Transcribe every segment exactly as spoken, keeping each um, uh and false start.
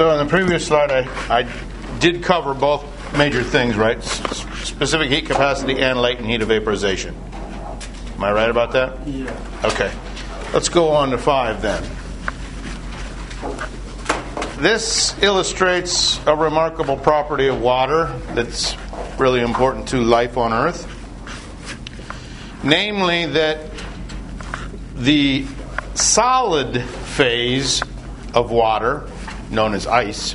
So in the previous slide, I, I did cover both major things, right? S- specific heat capacity and latent heat of vaporization. Am I right about that? Yeah. Okay. Let's go on to five then. This illustrates a remarkable property of water that's really important to life on Earth. Namely that the solid phase of water, known as ice,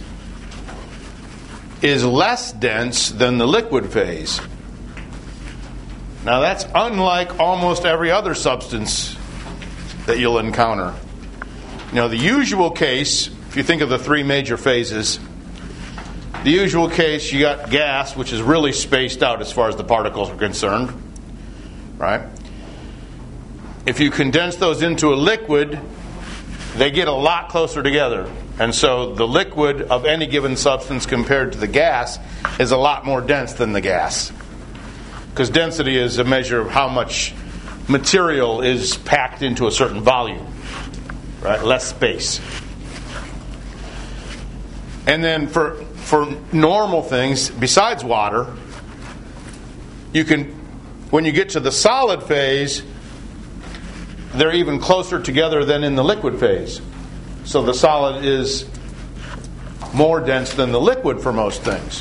is less dense than the liquid phase. Now that's unlike almost every other substance that you'll encounter. Now the usual case, if you think of the three major phases, the usual case you got gas, which is really spaced out as far as the particles are concerned, right? If you condense those into a liquid, they get a lot closer together. And so the liquid of any given substance compared to the gas is a lot more dense than the gas. Because density is a measure of how much material is packed into a certain volume, right? Less space. And then for for normal things, besides water, you can, when you get to the solid phase, they're even closer together than in the liquid phase. So the solid is more dense than the liquid for most things.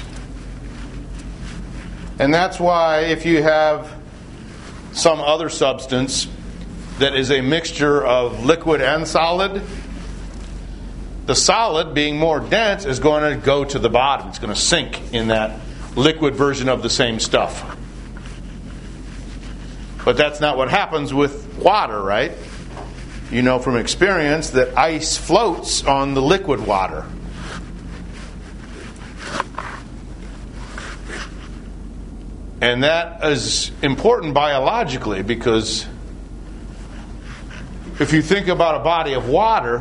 And that's why if you have some other substance that is a mixture of liquid and solid, the solid, being more dense, is going to go to the bottom. It's going to sink in that liquid version of the same stuff. But that's not what happens with water, right? You know from experience that ice floats on the liquid water. And that is important biologically because if you think about a body of water,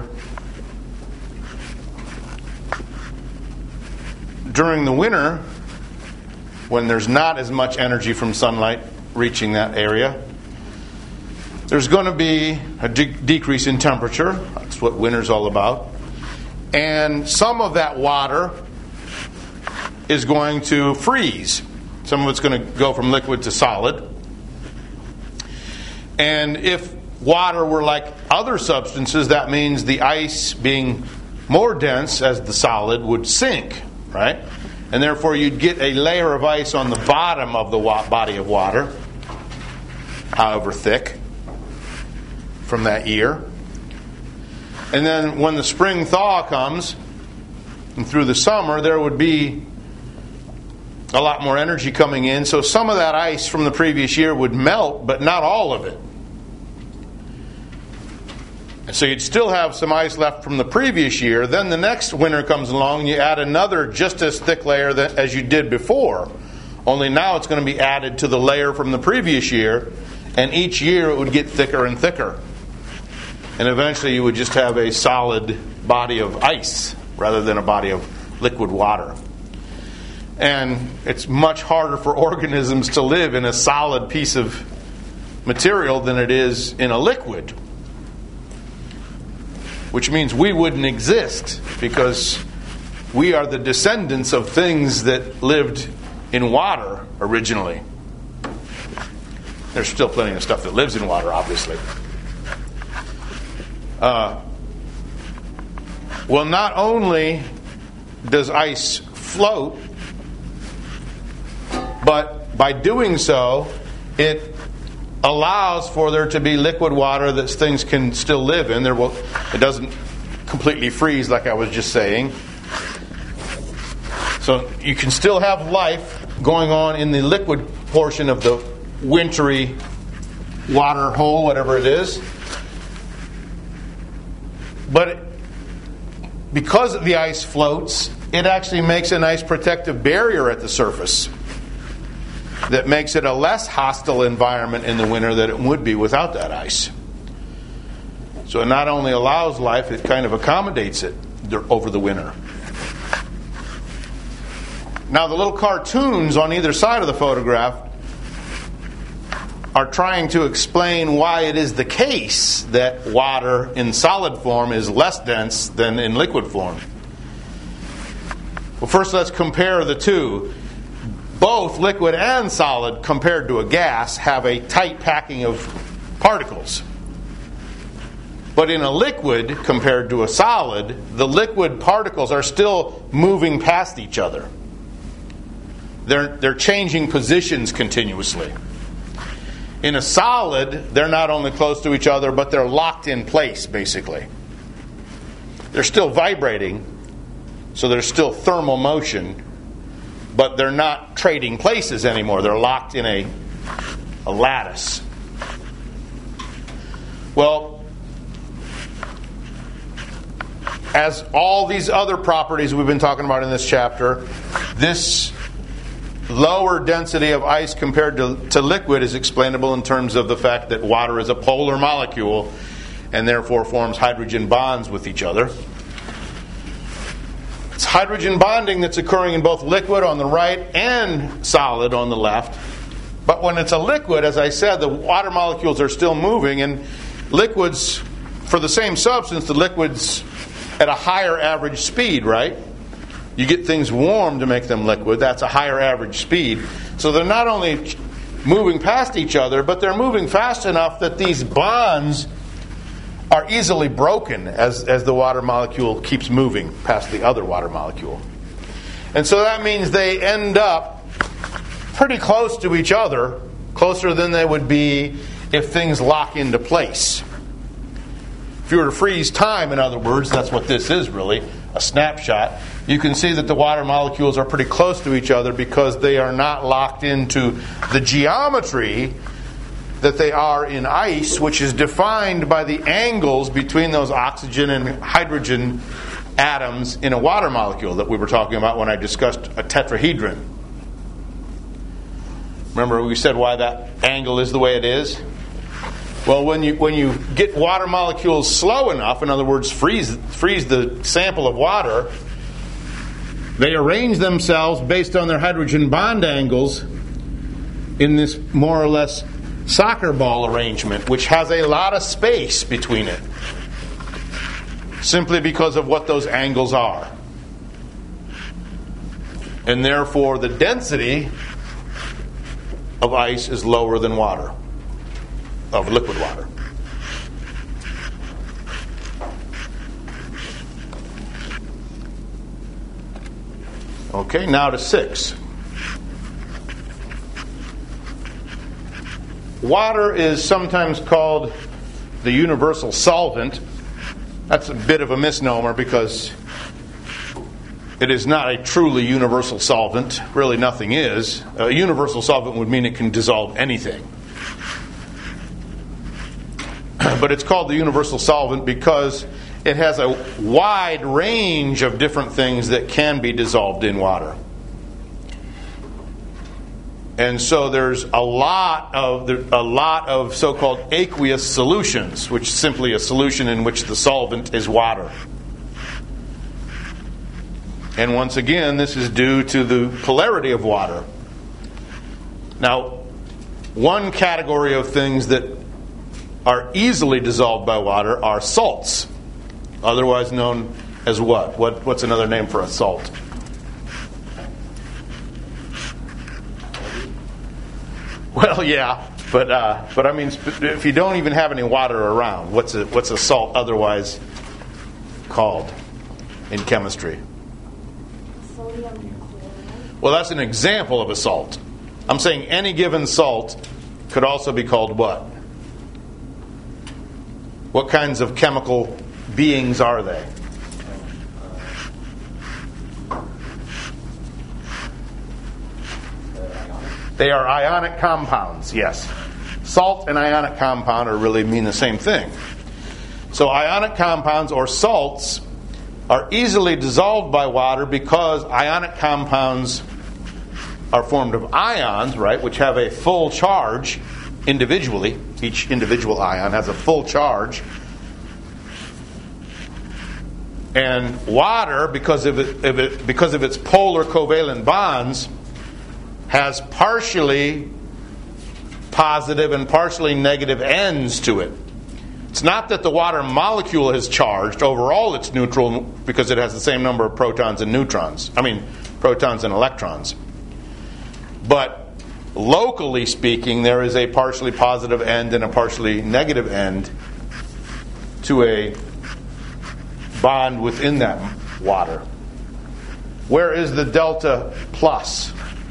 during the winter, when there's not as much energy from sunlight reaching that area, there's going to be a de- decrease in temperature. That's what winter's all about. And some of that water is going to freeze. Some of it's going to go from liquid to solid. And if water were like other substances, that means the ice, being more dense as the solid, would sink, right? And therefore you'd get a layer of ice on the bottom of the wa- body of water, however thick, from that year. And then when the spring thaw comes, and through the summer, there would be a lot more energy coming in, so some of that ice from the previous year would melt, but not all of it. So you'd still have some ice left from the previous year. Then the next winter comes along, and you add another just as thick layer that, as you did before. Only now it's going to be added to the layer from the previous year, and each year it would get thicker and thicker. And eventually you would just have a solid body of ice rather than a body of liquid water. And it's much harder for organisms to live in a solid piece of material than it is in a liquid. Which means we wouldn't exist because we are the descendants of things that lived in water originally. There's still plenty of stuff that lives in water, obviously. Uh, well, not only does ice float, but by doing so, it allows for there to be liquid water that things can still live in. There will, it doesn't completely freeze like I was just saying. So you can still have life going on in the liquid portion of the wintry water hole, whatever it is. But it, because the ice floats, it actually makes a nice protective barrier at the surface that makes it a less hostile environment in the winter than it would be without that ice. So it not only allows life, it kind of accommodates it over the winter. Now the little cartoons on either side of the photograph are trying to explain why it is the case that water in solid form is less dense than in liquid form. Well, first let's compare the two. Both liquid and solid, compared to a gas, have a tight packing of particles. But in a liquid, compared to a solid, the liquid particles are still moving past each other. They're, they're changing positions continuously. In a solid, they're not only close to each other, but they're locked in place, basically. They're still vibrating, so there's still thermal motion, but they're not trading places anymore. They're locked in a, a lattice. Well, as all these other properties we've been talking about in this chapter, this lower density of ice compared to, to liquid is explainable in terms of the fact that water is a polar molecule and therefore forms hydrogen bonds with each other. It's hydrogen bonding that's occurring in both liquid on the right and solid on the left. But when it's a liquid, as I said, the water molecules are still moving, and liquids, for the same substance, the liquids at a higher average speed, right? You get things warm to make them liquid. That's a higher average speed. So they're not only moving past each other, but they're moving fast enough that these bonds are easily broken as, as the water molecule keeps moving past the other water molecule. And so that means they end up pretty close to each other, closer than they would be if things lock into place. If you were to freeze time, in other words, that's what this is really, a snapshot, you can see that the water molecules are pretty close to each other because they are not locked into the geometry that they are in ice, which is defined by the angles between those oxygen and hydrogen atoms in a water molecule that we were talking about when I discussed a tetrahedron. Remember we said why that angle is the way it is? Well, when you when you get water molecules slow enough, in other words, freeze freeze the sample of water, they arrange themselves based on their hydrogen bond angles in this more or less soccer ball arrangement, which has a lot of space between it, simply because of what those angles are. And therefore, the density of ice is lower than water, of liquid water. Okay, now to six. Water is sometimes called the universal solvent. That's a bit of a misnomer because it is not a truly universal solvent. Really, nothing is. A universal solvent would mean it can dissolve anything. But it's called the universal solvent because it has a wide range of different things that can be dissolved in water. And so there's a lot of a lot of so-called aqueous solutions, which is simply a solution in which the solvent is water. And once again, this is due to the polarity of water. Now, one category of things that are easily dissolved by water are salts, otherwise known as what? What what's another name for a salt? Well, yeah, but uh, but I mean, if you don't even have any water around, what's a what's a salt otherwise called in chemistry? Sodium chloride. Well, that's an example of a salt. I'm saying any given salt could also be called what? What kinds of chemical beings are they? They are ionic compounds, yes. Salt and ionic compound are really mean the same thing. So ionic compounds or salts are easily dissolved by water because ionic compounds are formed of ions, right, which have a full charge individually. Each individual ion has a full charge. And water, because of it, of it, because of its polar covalent bonds, has partially positive and partially negative ends to it. It's not that the water molecule is charged. Overall, it's neutral because it has the same number of protons and neutrons. I mean, protons and electrons. But locally speaking, there is a partially positive end and a partially negative end to a bond within that water. Where is the delta plus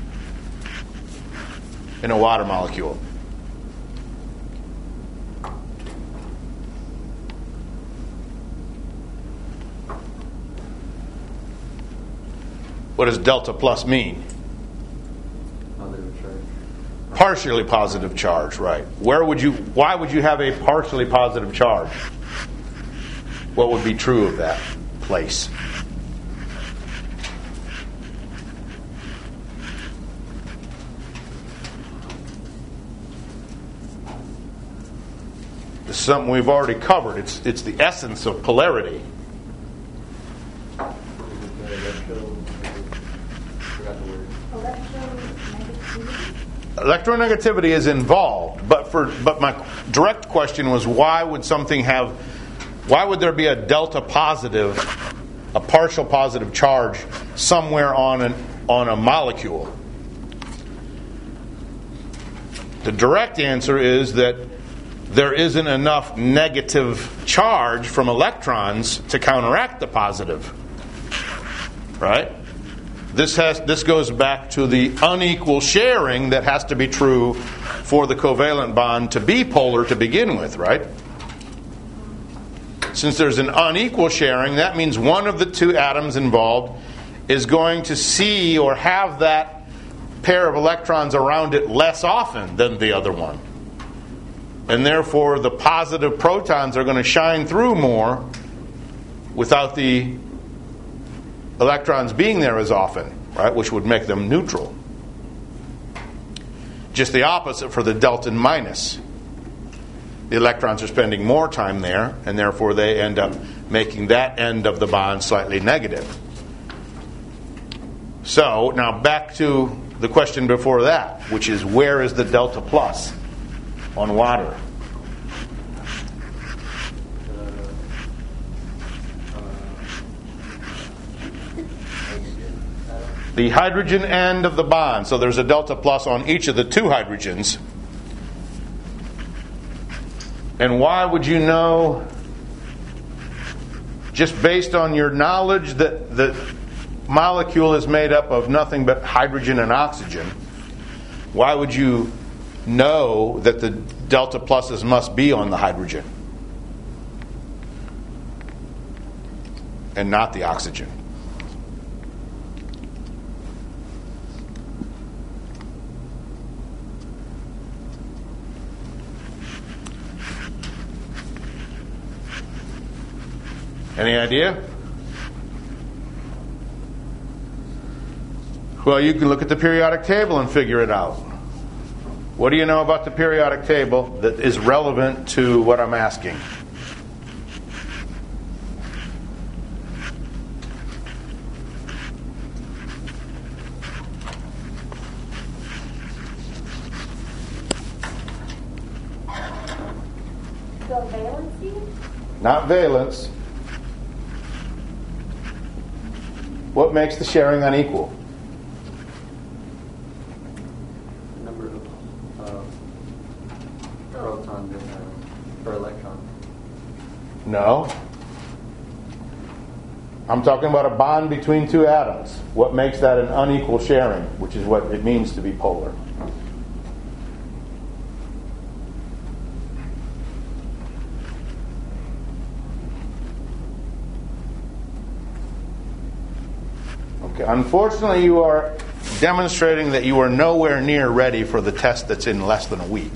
in a water molecule? What does delta plus mean? Positive charge. Partially positive charge, right. Where would you why would you have a partially positive charge? What would be true of that place? This is something we've already covered. It's it's the essence of polarity. Electronegativity is involved, but for but my direct question was why would something have why would there be a delta positive, a partial positive charge somewhere on an on a molecule? The direct answer is that there isn't enough negative charge from electrons to counteract the positive. Right? This has this goes back to the unequal sharing that has to be true for the covalent bond to be polar to begin with, right? Since there's an unequal sharing, that means one of the two atoms involved is going to see or have that pair of electrons around it less often than the other one. And therefore, the positive protons are going to shine through more without the electrons being there as often, right? Which would make them neutral. Just the opposite for the delta minus. The electrons are spending more time there, and therefore they end up making that end of the bond slightly negative. So, now back to the question before that, which is where is the delta plus on water? The hydrogen end of the bond. So there's a delta plus on each of the two hydrogens. And why would you know, just based on your knowledge that the molecule is made up of nothing but hydrogen and oxygen, why would you know that the delta pluses must be on the hydrogen and not the oxygen? Any idea? Well, you can look at the periodic table and figure it out. What do you know about the periodic table that is relevant to what I'm asking? The valency? Not valence. What makes the sharing unequal? Number of uh, protons in, uh, per electron. No. I'm talking about a bond between two atoms. What makes that an unequal sharing, which is what it means to be polar? Okay. Unfortunately, you are demonstrating that you are nowhere near ready for the test that's in less than a week.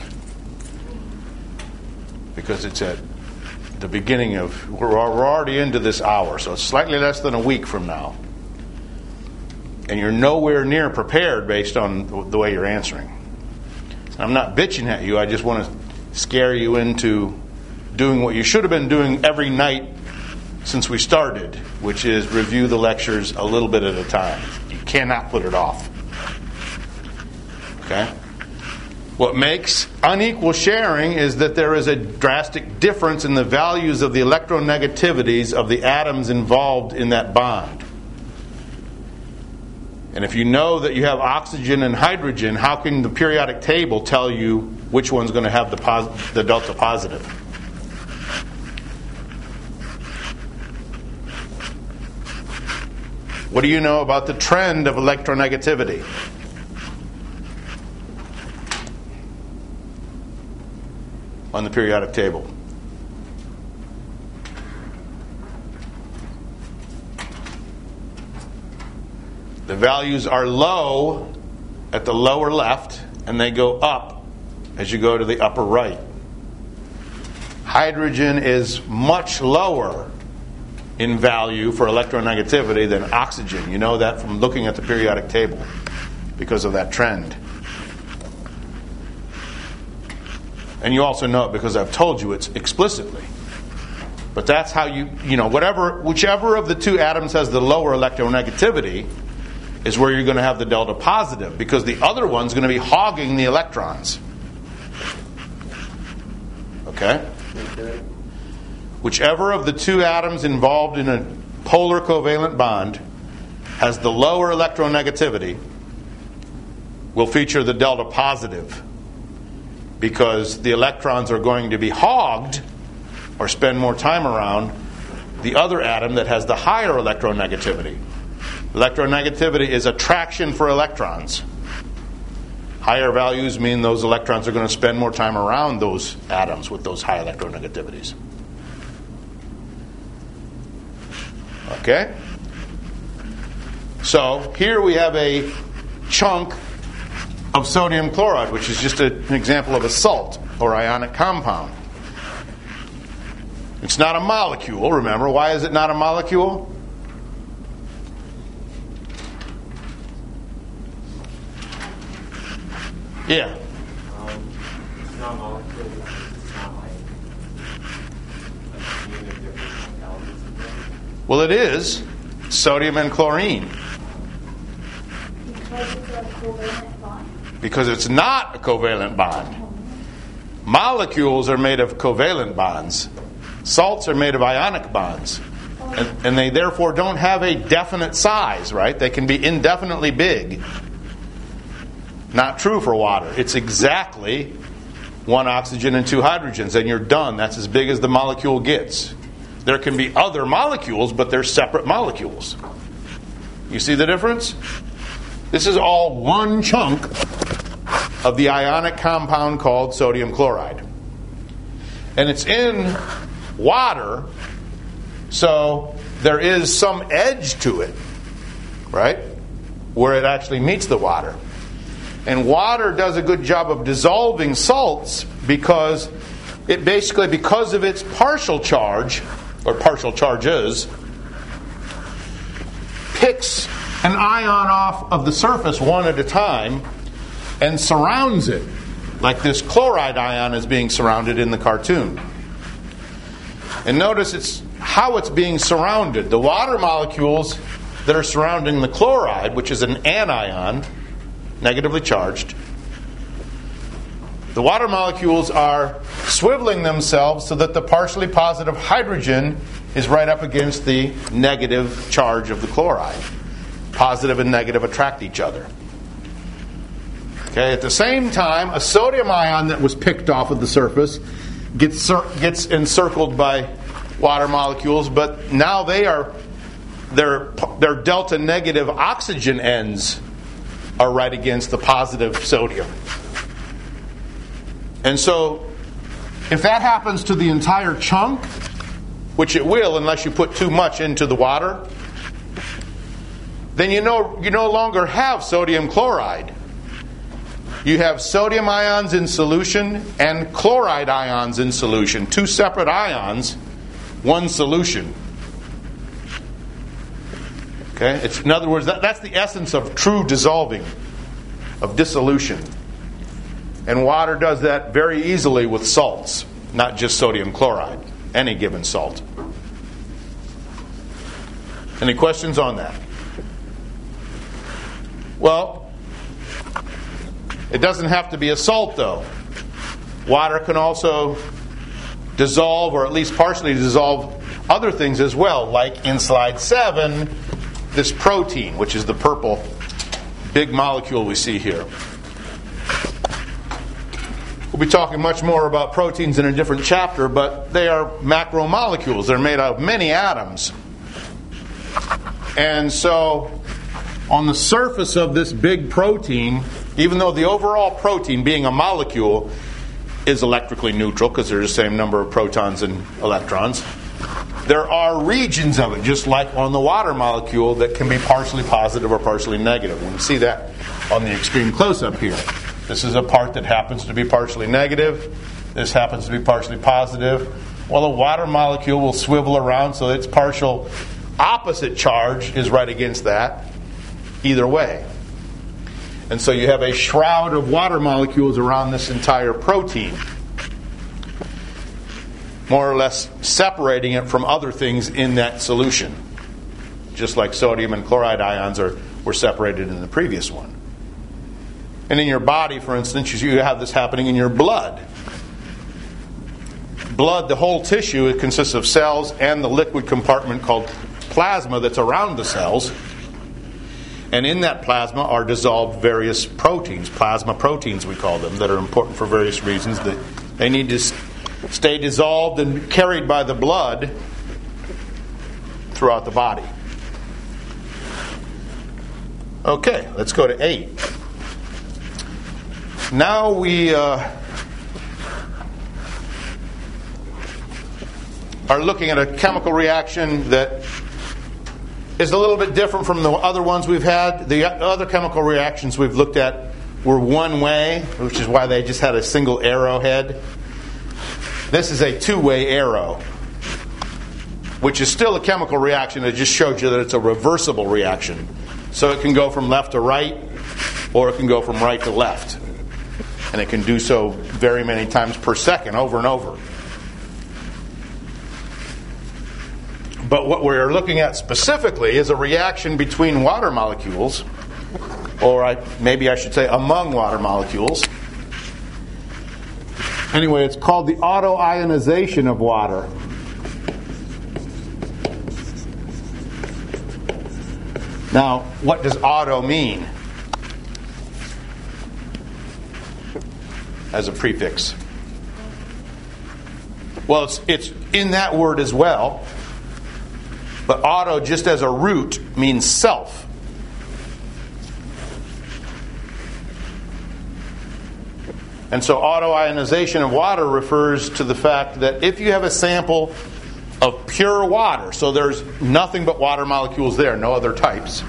Because it's at the beginning of, we're we're already into this hour, so it's slightly less than a week from now. And you're nowhere near prepared based on the way you're answering. I'm not bitching at you, I just want to scare you into doing what you should have been doing every night since we started, which is review the lectures a little bit at a time. You cannot put it off. Okay? What makes unequal sharing is that there is a drastic difference in the values of the electronegativities of the atoms involved in that bond. And if you know that you have oxygen and hydrogen, how can the periodic table tell you which one's going to have the, pos- the delta positive? What do you know about the trend of electronegativity? On the periodic table. The values are low at the lower left, and they go up as you go to the upper right. Hydrogen is much lower in value for electronegativity than oxygen. You know that from looking at the periodic table because of that trend. And you also know it because I've told you it explicitly. But that's how you, you know, whatever, whichever of the two atoms has the lower electronegativity is where you're going to have the delta positive, because the other one's going to be hogging the electrons. Okay? Okay. Whichever of the two atoms involved in a polar covalent bond has the lower electronegativity will feature the delta positive, because the electrons are going to be hogged or spend more time around the other atom that has the higher electronegativity. Electronegativity is attraction for electrons. Higher values mean those electrons are going to spend more time around those atoms with those high electronegativities. Okay? So here we have a chunk of sodium chloride, which is just a, an example of a salt or ionic compound. It's not a molecule, remember. Why is it not a molecule? Yeah. Um, it's not molecule. It's not like a unit of different elements. Well, it is sodium and chlorine. Because it's a covalent bond? Because it's not a covalent bond. Molecules are made of covalent bonds. Salts are made of ionic bonds. And, and they therefore don't have a definite size, right? They can be indefinitely big. Not true for water. It's exactly one oxygen and two hydrogens, and you're done. That's as big as the molecule gets. There can be other molecules, but they're separate molecules. You see the difference? This is all one chunk of the ionic compound called sodium chloride. And it's in water, so there is some edge to it, right? Where it actually meets the water. And water does a good job of dissolving salts because it basically, because of its partial charge, or partial charges, picks an ion off of the surface one at a time and surrounds it, like this chloride ion is being surrounded in the cartoon. And notice it's how it's being surrounded. The water molecules that are surrounding the chloride, which is an anion, negatively charged, the water molecules are swiveling themselves so that the partially positive hydrogen is right up against the negative charge of the chloride. Positive and negative attract each other. Okay, at the same time, a sodium ion that was picked off of the surface gets gets encircled by water molecules, but now they are their their delta negative oxygen ends are right against the positive sodium. And so, if that happens to the entire chunk, which it will unless you put too much into the water, then you know you no longer have sodium chloride. You have sodium ions in solution and chloride ions in solution. Two separate ions, one solution. Okay? It's, in other words, that, that's the essence of true dissolving, of dissolution. And water does that very easily with salts, not just sodium chloride, any given salt. Any questions on that? Well, It doesn't have to be a salt, though. Water can also dissolve, or at least partially dissolve, other things as well, like in slide seven, this protein, which is the purple big molecule we see here. We'll be talking much more about proteins in a different chapter, but they are macromolecules. They're made out of many atoms. And so, on the surface of this big protein, even though the overall protein, being a molecule, is electrically neutral because there's the same number of protons and electrons, there are regions of it, just like on the water molecule, that can be partially positive or partially negative. We can see that on the extreme close-up here. This is a part that happens to be partially negative. This happens to be partially positive. Well, a water molecule will swivel around, so its partial opposite charge is right against that, either way. And so you have a shroud of water molecules around this entire protein, more or less separating it from other things in that solution, just like sodium and chloride ions are were separated in the previous one. And in your body, for instance, you have this happening in your blood. Blood, the whole tissue, it consists of cells and the liquid compartment called plasma that's around the cells. And in that plasma are dissolved various proteins, plasma proteins we call them, that are important for various reasons. That they need to stay dissolved and carried by the blood throughout the body. Okay, let's go to eight. Now we uh, are looking at a chemical reaction that is a little bit different from the other ones we've had. The other chemical reactions we've looked at were one way, which is why they just had a single arrowhead. This is a two-way arrow, which is still a chemical reaction. It just showed you that it's a reversible reaction. So it can go from left to right, or it can go from right to left. And it can do so very many times per second, over and over. But what we're looking at specifically is a reaction between water molecules, or I, maybe I should say among water molecules. Anyway, it's called the autoionization of water. Now, what does auto mean as a prefix? Well, it's, it's in that word as well. But auto, just as a root, means self. And so autoionization of water refers to the fact that if you have a sample of pure water, so there's nothing but water molecules there, no other types,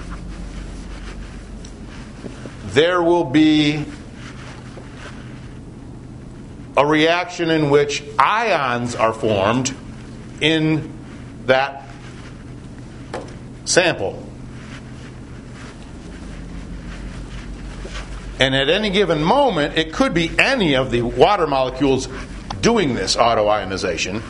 there will be a reaction in which ions are formed in that sample. And at any given moment, it could be any of the water molecules doing this autoionization.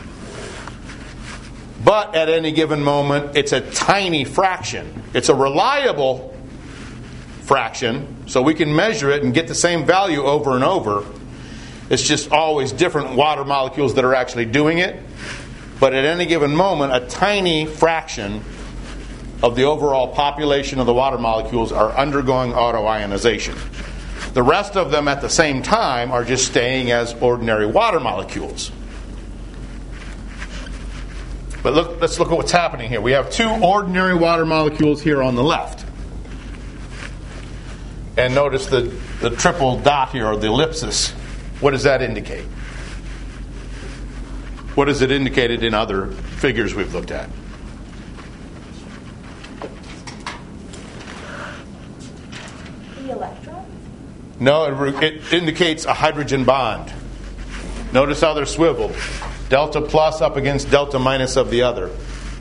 But at any given moment, it's a tiny fraction. It's a reliable fraction, so we can measure it and get the same value over and over. It's just always different water molecules that are actually doing it. But at any given moment, a tiny fraction of the overall population of the water molecules are undergoing autoionization. The rest of them at the same time are just staying as ordinary water molecules. But look, let's look at what's happening here. We have two ordinary water molecules here on the left. And notice the, the triple dot here, or the ellipsis. What does that indicate? What has it indicated in other figures we've looked at? The electrons? No, it, re- it indicates a hydrogen bond. Notice how they're swiveled. Delta plus up against delta minus of the other.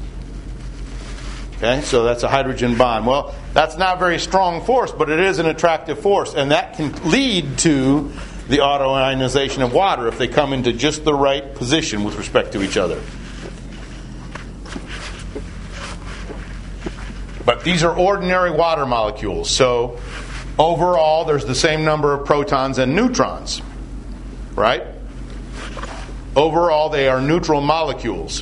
Okay, so that's a hydrogen bond. Well, that's not a very strong force, but it is an attractive force. And that can lead to the autoionization of water if they come into just the right position with respect to each other. But these are ordinary water molecules, so overall there's the same number of protons and neutrons, right? Overall they are neutral molecules.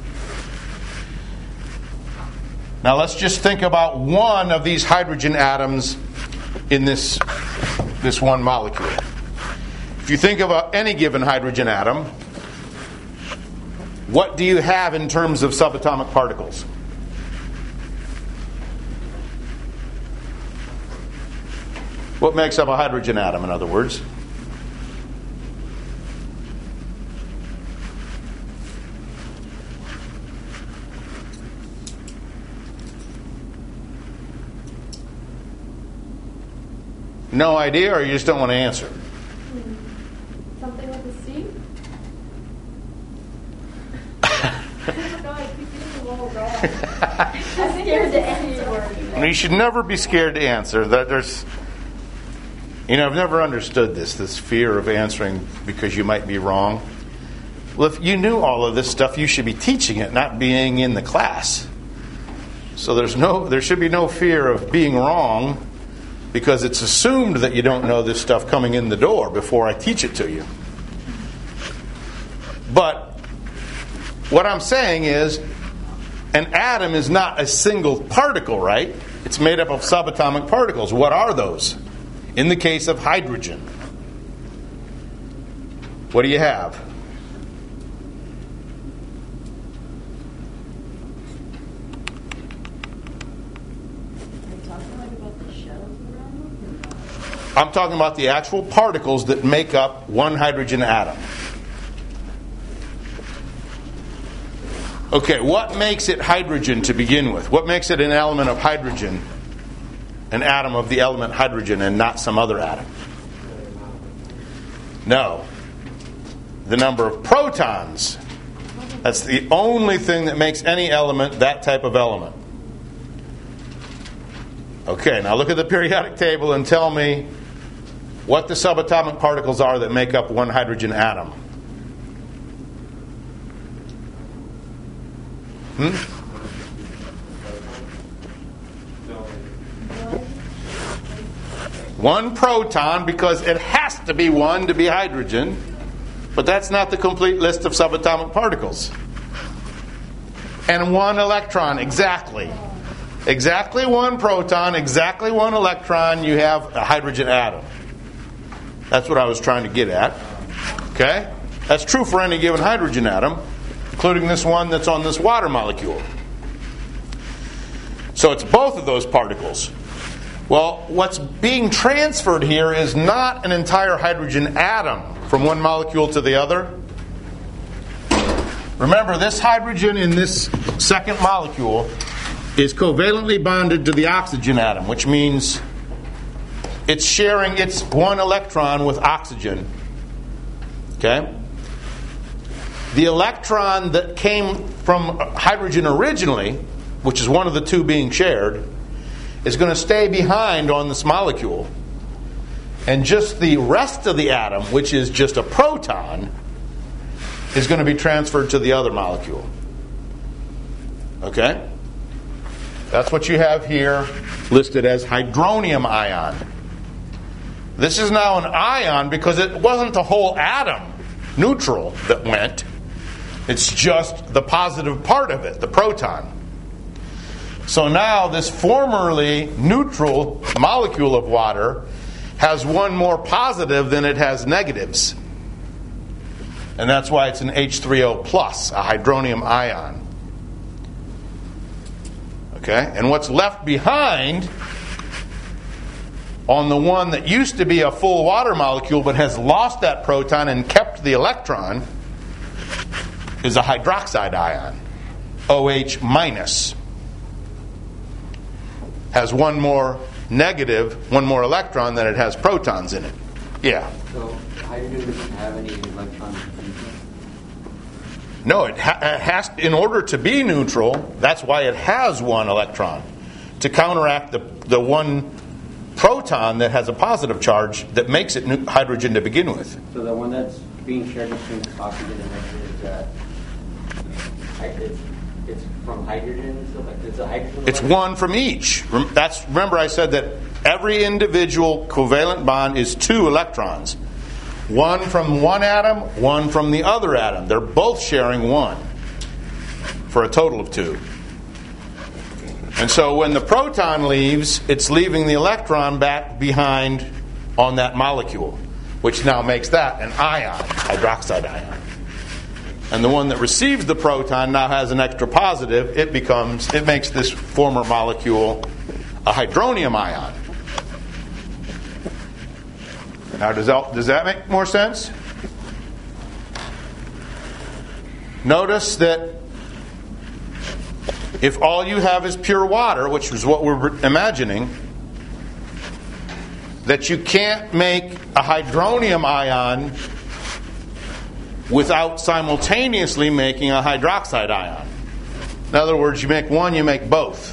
Now let's just think about one of these hydrogen atoms in this, this one molecule. If you think about any given hydrogen atom, what do you have in terms of subatomic particles? What makes up a hydrogen atom, in other words? No idea, or you just don't want to answer? Something with a C? God, I keep getting the wall wrong. I'm scared to answer. You should never be scared to answer. That there's, you know, I've never understood this, this fear of answering because you might be wrong. Well, if you knew all of this stuff, you should be teaching it, not being in the class. So there's no, there should be no fear of being wrong, because it's assumed that you don't know this stuff coming in the door before I teach it to you. But what I'm saying is, an atom is not a single particle, right? It's made up of subatomic particles. What are those? In the case of hydrogen, what do you have? I'm talking about the actual particles that make up one hydrogen atom. Okay, what makes it hydrogen to begin with? What makes it an element of hydrogen? An atom of the element hydrogen and not some other atom? No. The number of protons. That's the only thing that makes any element that type of element. Okay, now look at the periodic table and tell me what the subatomic particles are that make up one hydrogen atom. Hmm? One proton, because it has to be one to be hydrogen, but that's not the complete list of subatomic particles. And one electron, exactly. Exactly one proton, exactly one electron, you have a hydrogen atom. That's what I was trying to get at. Okay? That's true for any given hydrogen atom, including this one that's on this water molecule. So it's both of those particles. Well, what's being transferred here is not an entire hydrogen atom from one molecule to the other. Remember, this hydrogen in this second molecule is covalently bonded to the oxygen atom, which means it's sharing its one electron with oxygen. Okay? The electron that came from hydrogen originally, which is one of the two being shared, is going to stay behind on this molecule. And just the rest of the atom, which is just a proton, is going to be transferred to the other molecule. Okay? That's what you have here listed as hydronium ion. This is now an ion because it wasn't the whole atom, neutral, that went. It's just the positive part of it, the proton. So now this formerly neutral molecule of water has one more positive than it has negatives. And that's why it's an H three O plus, a hydronium ion. Okay? And what's left behind on the one that used to be a full water molecule but has lost that proton and kept the electron is a hydroxide ion, OH minus. Has one more negative, one more electron than it has protons in it. Yeah. So hydrogen doesn't have any electrons. No, it, ha- it has. In order to be neutral, that's why it has one electron, to counteract the the one proton that has a positive charge that makes it nu- hydrogen to begin with. So the one that's being shared between oxygen and nitrogen is that it's, it's from hydrogen. So like, it's a hydrogen. It's one from each. Rem- That's remember I said that every individual covalent bond is two electrons. One from one atom, one from the other atom. They're both sharing one for a total of two. And so when the proton leaves, it's leaving the electron back behind on that molecule, which now makes that an ion, hydroxide ion. And the one that receives the proton now has an extra positive. It becomes, it makes this former molecule a hydronium ion. Now, does that, does that make more sense? Notice that if all you have is pure water, which is what we're imagining, that you can't make a hydronium ion without simultaneously making a hydroxide ion. In other words, you make one, you make both.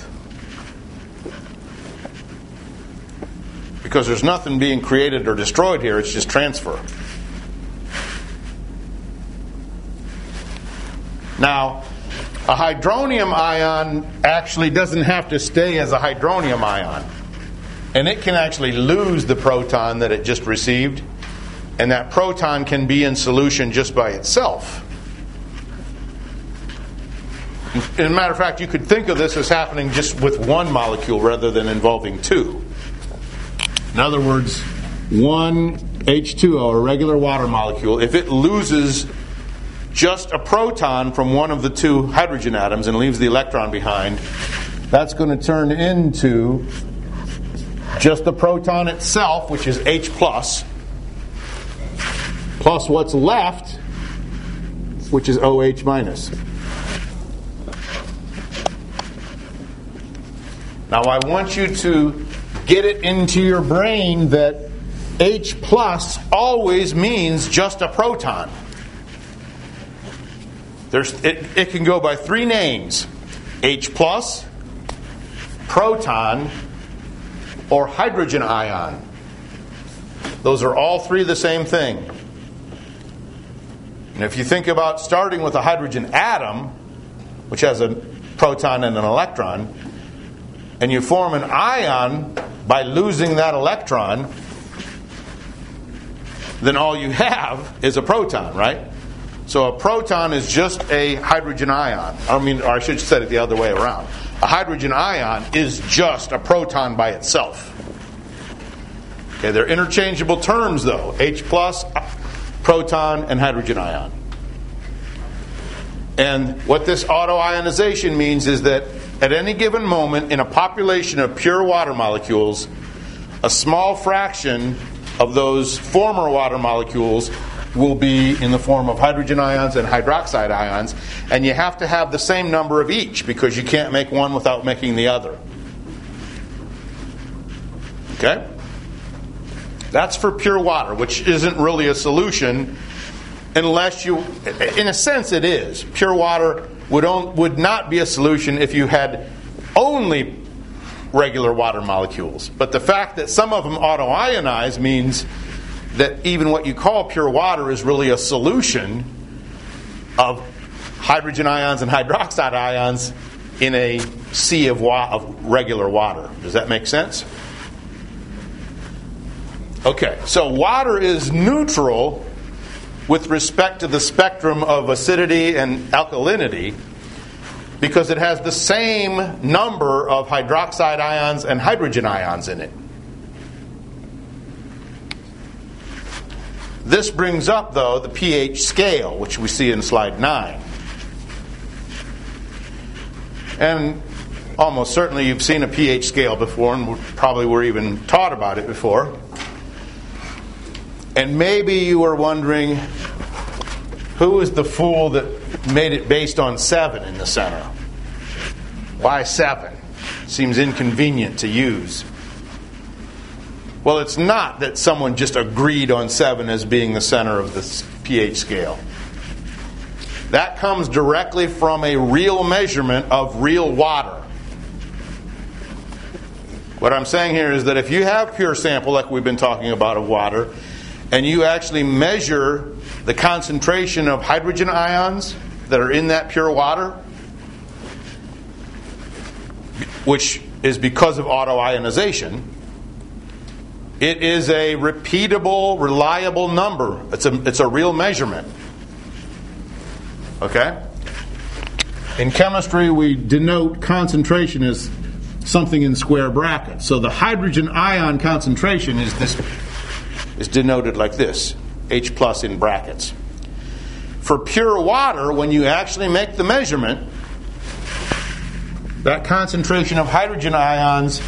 Because there's nothing being created or destroyed here, it's just transfer. Now, a hydronium ion actually doesn't have to stay as a hydronium ion. And it can actually lose the proton that it just received. And that proton can be in solution just by itself. As a matter of fact, you could think of this as happening just with one molecule rather than involving two. In other words, one H two O, a regular water molecule, if it loses just a proton from one of the two hydrogen atoms and leaves the electron behind, that's going to turn into just the proton itself, which is H plus, plus what's left, which is OH minus. Now I want you to get it into your brain that H plus always means just a proton. There's, it, it can go by three names: H plus, proton, or hydrogen ion. Those are all three the same thing. And if you think about starting with a hydrogen atom, which has a proton and an electron, and you form an ion by losing that electron, then all you have is a proton, right? So a proton is just a hydrogen ion. I mean, or I should have said it the other way around. A hydrogen ion is just a proton by itself. Okay, they're interchangeable terms though. H plus, proton, and hydrogen ion. And what this autoionization means is that at any given moment in a population of pure water molecules, a small fraction of those former water molecules will be in the form of hydrogen ions and hydroxide ions, and you have to have the same number of each because you can't make one without making the other. Okay? That's for pure water, which isn't really a solution unless you, in a sense it is. Pure water would on, would not be a solution if you had only regular water molecules. But the fact that some of them autoionize means that even what you call pure water is really a solution of hydrogen ions and hydroxide ions in a sea of, wa- of regular water. Does that make sense? Okay, so water is neutral with respect to the spectrum of acidity and alkalinity because it has the same number of hydroxide ions and hydrogen ions in it. This brings up, though, the pH scale, which we see in slide nine. And almost certainly you've seen a pH scale before, and probably were even taught about it before. And maybe you were wondering, who was the fool that made it based on seven in the center? Why seven? Seems inconvenient to use. Well, it's not that someone just agreed on seven as being the center of the pH scale. That comes directly from a real measurement of real water. What I'm saying here is that if you have pure sample, like we've been talking about of water, and you actually measure the concentration of hydrogen ions that are in that pure water, which is because of autoionization, it is a repeatable, reliable number. It's a, it's a real measurement. Okay? In chemistry, we denote concentration as something in square brackets. So the hydrogen ion concentration is this is denoted like this, H plus in brackets. For pure water, when you actually make the measurement, that concentration of hydrogen ions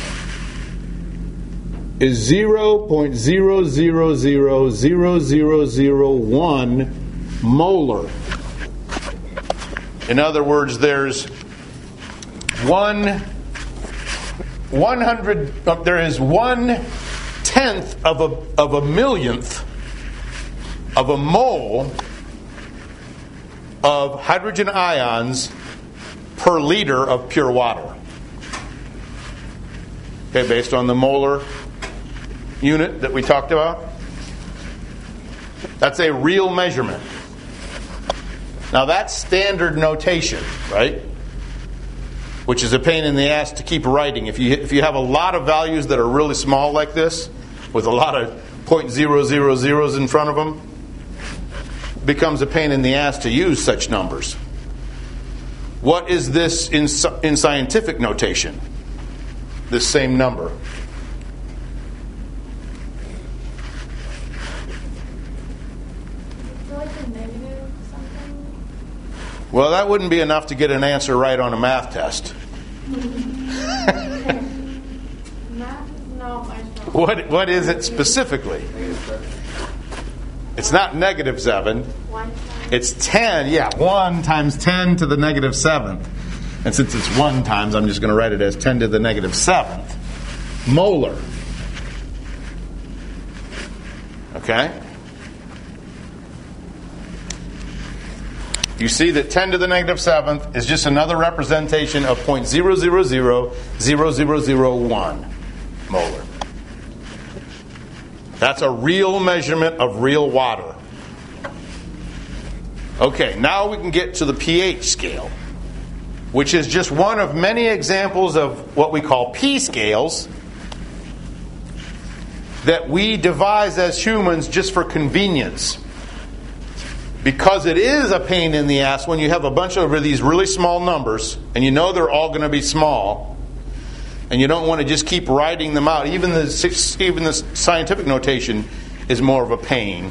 is zero point zero zero zero zero zero zero one molar. In other words, there's one one hundred. Uh, there is one tenth of a of a millionth of a mole of hydrogen ions per liter of pure water. Okay, based on the molar unit that we talked about. That's a real measurement. Now that's standard notation, right? Which is a pain in the ass to keep writing. If you if you have a lot of values that are really small like this, with a lot of point zero zero zeros in front of them, it becomes a pain in the ass to use such numbers. What is this in in scientific notation? This same number. Well, that wouldn't be enough to get an answer right on a math test. What what is it specifically? It's not negative seven. It's ten. Yeah, one times ten to the negative seventh. And since it's one times, I'm just going to write it as ten to the negative seventh. Molar. Okay? You see that ten to the negative seventh is just another representation of zero point zero zero zero zero zero zero one molar. That's a real measurement of real water. Okay, now we can get to the pH scale, which is just one of many examples of what we call P scales that we devise as humans just for convenience. Because it is a pain in the ass when you have a bunch of these really small numbers, and you know they're all going to be small, and you don't want to just keep writing them out. Even the even the scientific notation is more of a pain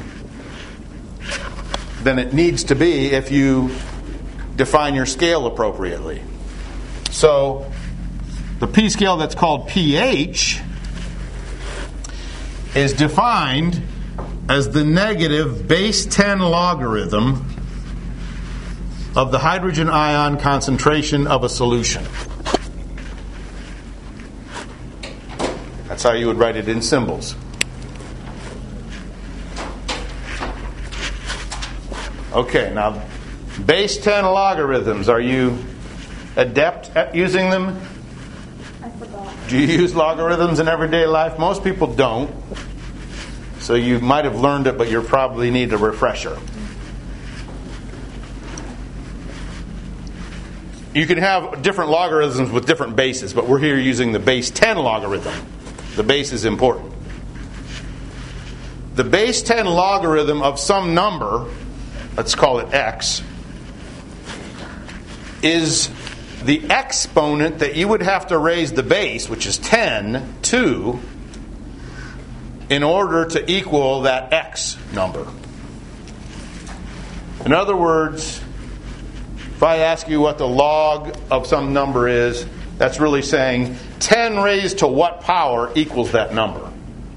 than it needs to be if you define your scale appropriately. So the P scale that's called pH is defined as the negative base ten logarithm of the hydrogen ion concentration of a solution. That's how you would write it in symbols. Okay, now base ten logarithms. Are you adept at using them? I forgot. Do you use logarithms in everyday life? Most people don't. So you might have learned it, but you probably need a refresher. You can have different logarithms with different bases, but we're here using the base ten logarithm. The base is important. The base ten logarithm of some number, let's call it x, is the exponent that you would have to raise the base, which is ten, to, in order to equal that x number. In other words, if I ask you what the log of some number is, that's really saying ten raised to what power equals that number.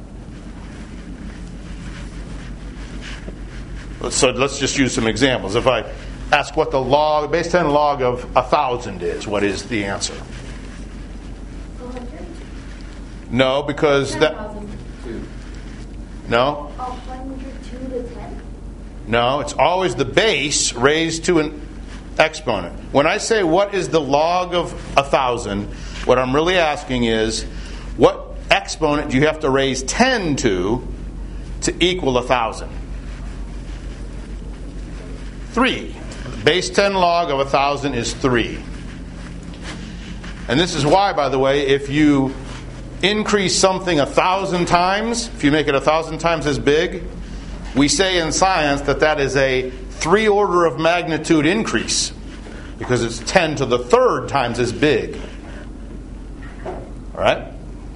So let's just use some examples. If I ask what the log, base ten log of one thousand is, what is the answer? one hundred? No, because that... No? one hundred two to ten? No, it's always the base raised to an exponent. When I say what is the log of a thousand, what I'm really asking is what exponent do you have to raise ten to to equal a thousand? Three. Base ten log of a thousand is three. And this is why, by the way, if you increase something a thousand times, if you make it a thousand times as big, we say in science that that is a three order of magnitude increase, because it's ten to the third times as big. All right?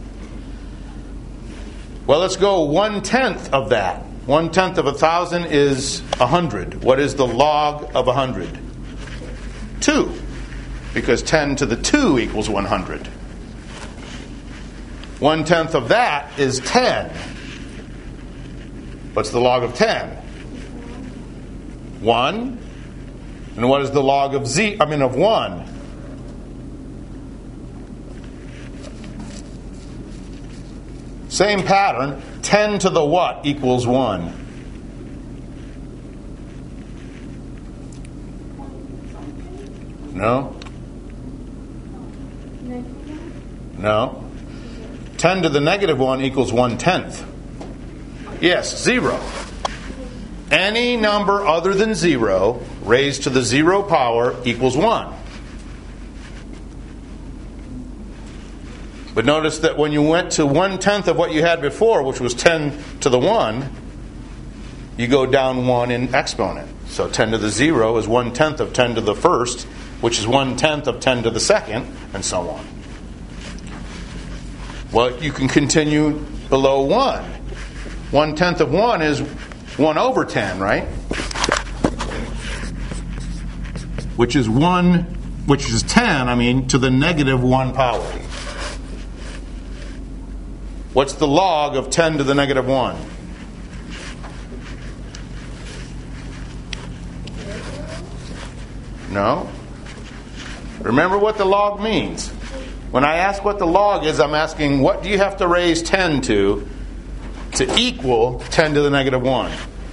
Well, let's go one-tenth of that. One-tenth of a thousand is a hundred. What is the log of a hundred? Two. Because ten to the two equals one hundred. One-tenth of that is ten. What's the log of ten? One. And what is the log of z? I mean of one? Same pattern. ten to the what equals one? No? No. ten to the negative one equals one-tenth. Yes, zero. Any number other than zero raised to the zero power equals one. But notice that when you went to one-tenth of what you had before, which was ten to the one, you go down one in exponent. So ten to the zero is one-tenth of ten to the first, which is one-tenth of ten to the second, and so on. Well, you can continue below one. One-tenth of one is one over ten, right? Which is one, which is ten, I mean, to the negative one power. What's the log of ten to the negative one? No. Remember what the log means. When I ask what the log is, I'm asking what do you have to raise ten to to equal ten to the negative one?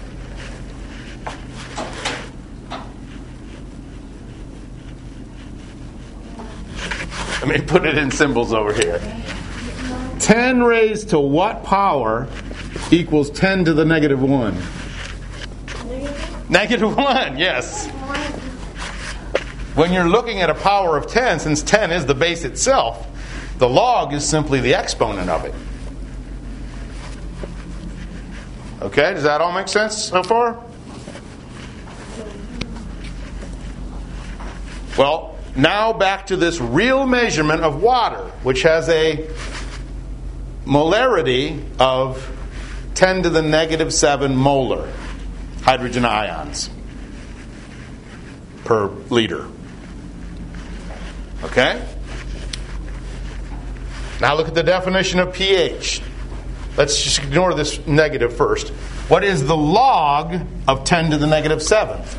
Let me put it in symbols over here. ten raised to what power equals ten to the negative one? Negative one, yes. When you're looking at a power of ten, since ten is the base itself, the log is simply the exponent of it. Okay, does that all make sense so far? Well, now back to this real measurement of water, which has a molarity of ten to the negative seven molar hydrogen ions per liter. Okay? Now look at the definition of pH. Let's just ignore this negative first. What is the log of ten to the negative seventh?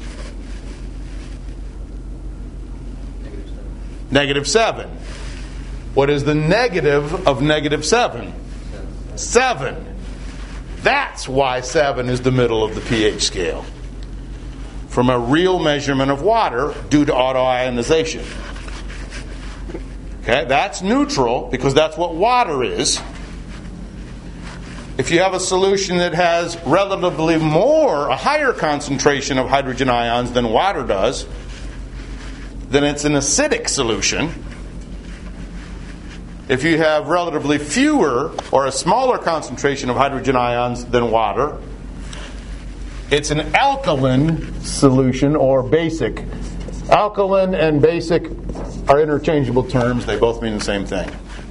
Negative seven. What is the negative of negative seven? Seven. That's why seven is the middle of the pH scale. From a real measurement of water due to autoionization. Okay, that's neutral because that's what water is. If you have a solution that has relatively more, a higher concentration of hydrogen ions than water does, then it's an acidic solution. If you have relatively fewer or a smaller concentration of hydrogen ions than water, it's an alkaline solution or basic. Alkaline and basic are interchangeable terms. They both mean the same thing.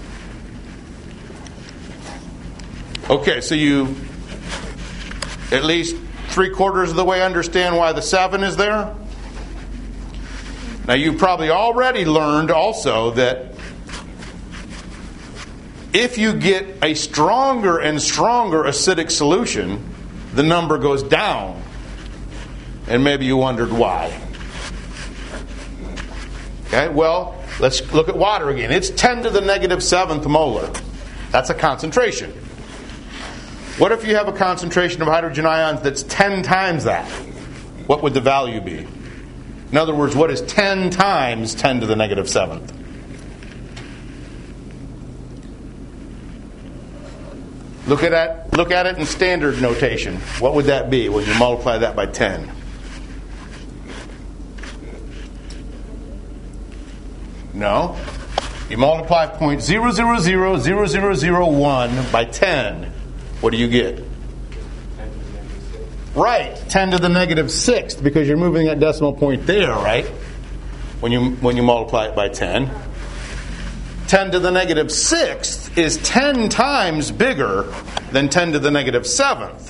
Okay, so you at least three quarters of the way understand why the seven is there. Now you probably already learned also that if you get a stronger and stronger acidic solution, the number goes down. And maybe you wondered why. Okay, well, let's look at water again. It's ten to the negative seventh molar. That's a concentration. What if you have a concentration of hydrogen ions that's ten times that? What would the value be? In other words, what is ten times ten to the negative seventh? Look at that, look at it in standard notation. What would that be when you multiply that by ten? No? You multiply zero point zero zero zero zero zero zero one by ten. What do you get? Right, ten to the negative sixth, because you're moving that decimal point there, right? When you when you multiply it by ten. ten to the negative sixth is ten times bigger than ten to the negative seventh.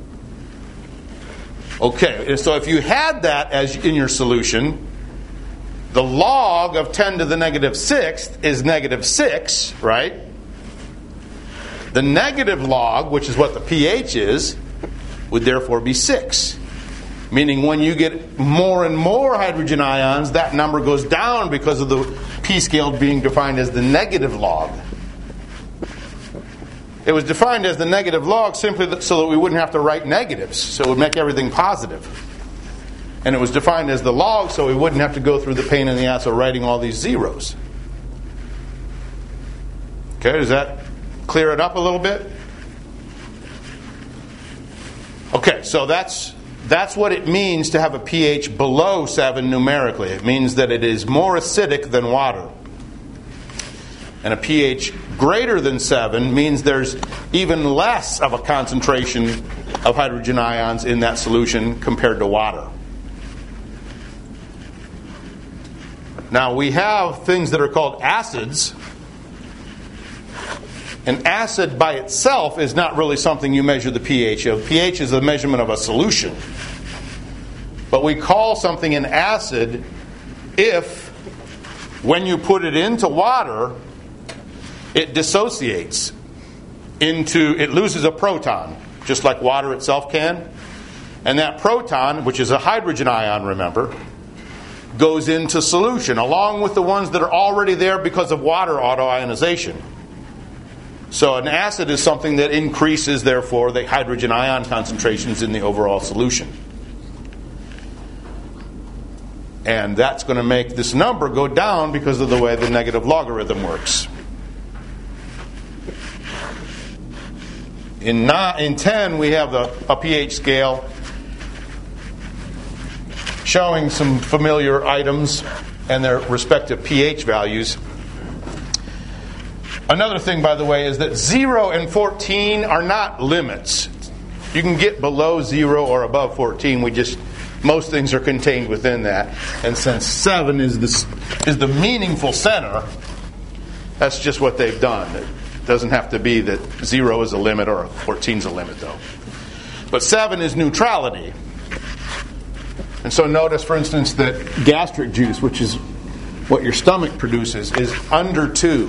Okay, so if you had that as in your solution, the log of ten to the negative sixth is negative six, right? The negative log, which is what the pH is, would therefore be six. Meaning when you get more and more hydrogen ions, that number goes down because of the p-scale being defined as the negative log. It was defined as the negative log simply so that we wouldn't have to write negatives, so it would make everything positive. And it was defined as the log so we wouldn't have to go through the pain in the ass of writing all these zeros. Okay, does that clear it up a little bit? Okay, so that's that's what it means to have a pH below seven numerically. It means that it is more acidic than water. And a pH greater than seven means there's even less of a concentration of hydrogen ions in that solution compared to water. Now we have things that are called acids. An acid by itself is not really something you measure the pH of. pH is a measurement of a solution. But we call something an acid if, when you put it into water, it dissociates into, it loses a proton, just like water itself can. And that proton, which is a hydrogen ion, remember, goes into solution, along with the ones that are already there because of water autoionization. So an acid is something that increases, therefore, the hydrogen ion concentrations in the overall solution. And that's going to make this number go down because of the way the negative logarithm works. In, not, in ten, we have the, a pH scale showing some familiar items and their respective pH values. Another thing, by the way, is that zero and fourteen are not limits. You can get below zero or above fourteen. We just most things are contained within that. And since seven is the is the meaningful center, that's just what they've done. It doesn't have to be that zero is a limit or fourteen is a limit, though. But seven is neutrality. And so notice, for instance, that gastric juice, which is what your stomach produces, is under two.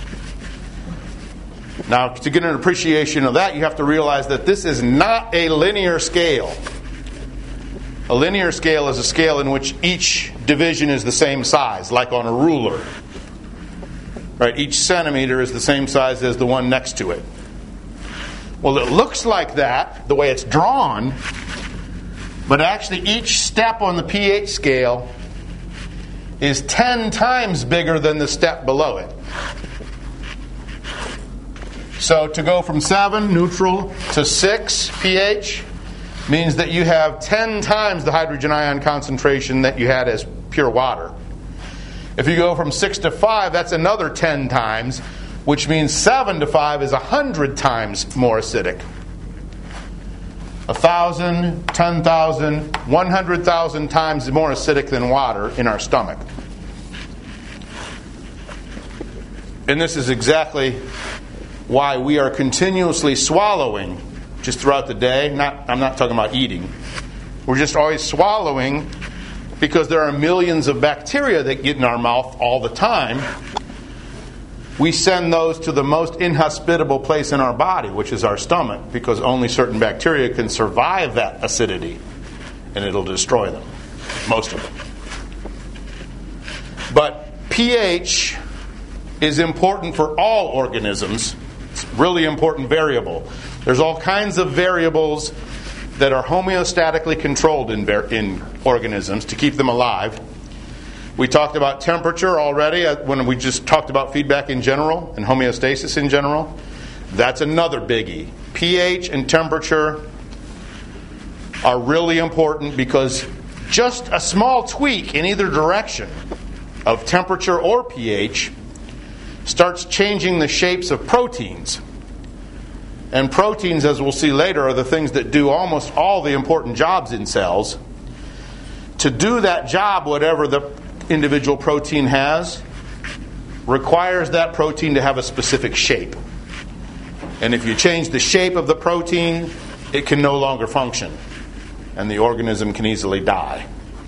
Now, to get an appreciation of that, you have to realize that this is not a linear scale. A linear scale is a scale in which each division is the same size, like on a ruler. Right? Each centimeter is the same size as the one next to it. Well, it looks like that, the way it's drawn, but actually each step on the pH scale is ten times bigger than the step below it. So to go from seven, neutral, to six pH means that you have ten times the hydrogen ion concentration that you had as pure water. If you go from six to five, that's another ten times, which means seven to five is one hundred times more acidic. one thousand, ten thousand, one hundred thousand times more acidic than water in our stomach. And this is exactly why we are continuously swallowing just throughout the day. Not, I'm not talking about eating. We're just always swallowing because there are millions of bacteria that get in our mouth all the time. We send those to the most inhospitable place in our body, which is our stomach, because only certain bacteria can survive that acidity, and it'll destroy them, most of them. But pH is important for all organisms. It's a really important variable. There's all kinds of variables that are homeostatically controlled in, in organisms to keep them alive. We talked about temperature already when we just talked about feedback in general and homeostasis in general. That's another biggie. pH and temperature are really important because just a small tweak in either direction of temperature or pH starts changing the shapes of proteins. And proteins, as we'll see later, are the things that do almost all the important jobs in cells. To do that job, whatever the individual protein has, requires that protein to have a specific shape. And if you change the shape of the protein, it can no longer function, and the organism can easily die.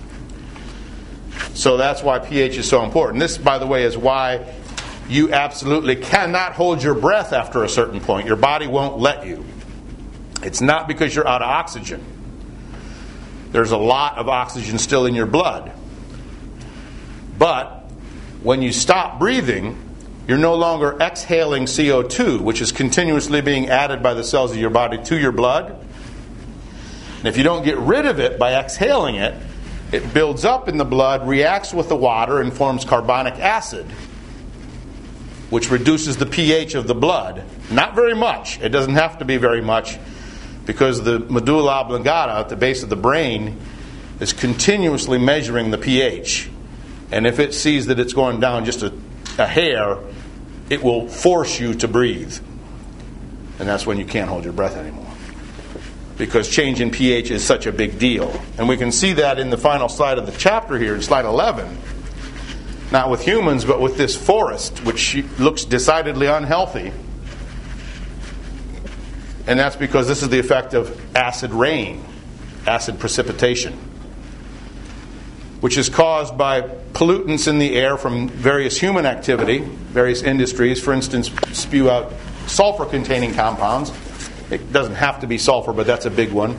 So that's why pH is so important. This, by the way, is why you absolutely cannot hold your breath after a certain point. Your body won't let you. It's not because you're out of oxygen. There's a lot of oxygen still in your blood. But when you stop breathing, you're no longer exhaling C O two, which is continuously being added by the cells of your body to your blood. And if you don't get rid of it by exhaling it, it builds up in the blood, reacts with the water, and forms carbonic acid, which reduces the pH of the blood. Not very much. It doesn't have to be very much, because the medulla oblongata at the base of the brain is continuously measuring the pH. And if it sees that it's going down just a, a hair, it will force you to breathe. And that's when you can't hold your breath anymore, because change in pH is such a big deal. And we can see that in the final slide of the chapter here, in slide eleven. Not with humans, but with this forest, which looks decidedly unhealthy. And that's because this is the effect of acid rain, acid precipitation, which is caused by pollutants in the air from various human activity. Various industries, for instance, spew out sulfur-containing compounds. It doesn't have to be sulfur, but that's a big one.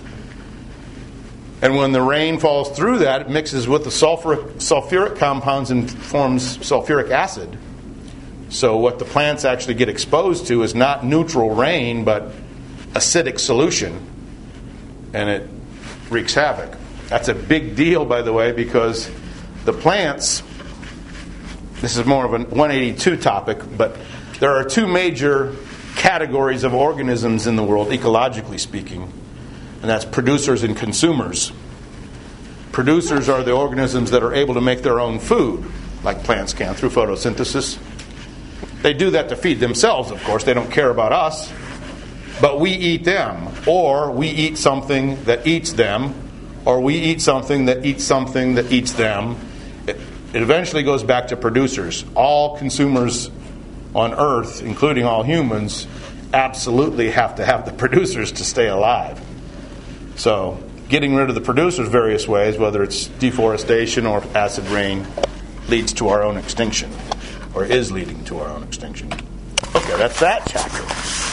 And when the rain falls through that, it mixes with the sulfur, sulfuric compounds and forms sulfuric acid. So what the plants actually get exposed to is not neutral rain, but acidic solution. And it wreaks havoc. That's a big deal, by the way, because the plants, this is more of a one eighty-two topic, but there are two major categories of organisms in the world, ecologically speaking, and that's producers and consumers. Producers are the organisms that are able to make their own food, like plants can, through photosynthesis. They do that to feed themselves, of course. They don't care about us. But we eat them, or we eat something that eats them, or we eat something that eats something that eats them. It, it eventually goes back to producers. All consumers on Earth, including all humans, absolutely have to have the producers to stay alive. So getting rid of the producers various ways, whether it's deforestation or acid rain, leads to our own extinction, or is leading to our own extinction. Okay, that's that chapter.